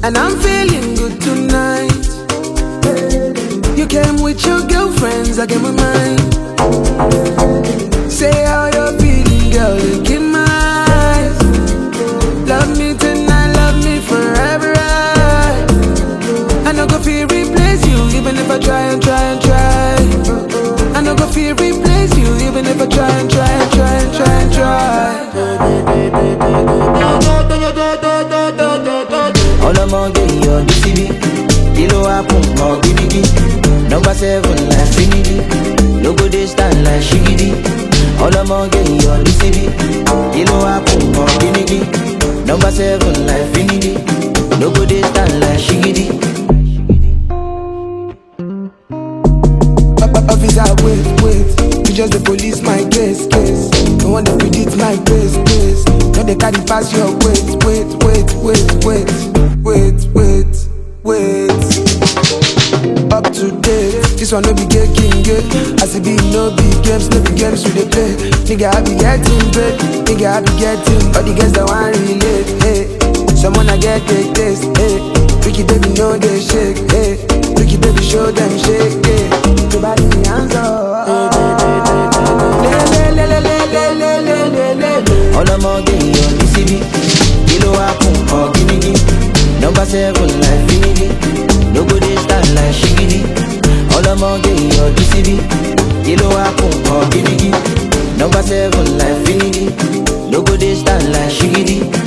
and I'm feeling good tonight. You came with your girlfriends, I came with mine. Say how you're feeling, girl, look in my eyes. Love me tonight, love me forever. I no go feel replace you, even if I try and try and try. I no go feel replace you, even if I try and try and try and try and try. All I'm on your DCB, Kilo Apun or BBD. Number 7 like Finidi, logo they stand like Shigidi. All I'm on your DCB, Kilo Apun or BBD. Number 7 like Finidi, logo they stand like Shigidi. Officer, wait, you just the police, my case. No one to predict my pace. No, they carry pass your wait. Up to date, this one no be gay king, as it be no big games we dey play. Nigga, I be getting paid, all the girls that want relate, hey. Someone I get the taste, hey. Ricky baby know they shake, hey. Ricky baby show them shake, hey. Everybody hands up, All I'm on your DCB, Kilo Apun or BBD. Number 7 like Finidi, logo they stand like Shigidi. All I'm on your DCB, Kilo Apun or BBD. Number 7 like Finidi, logo they stand like Shigidi.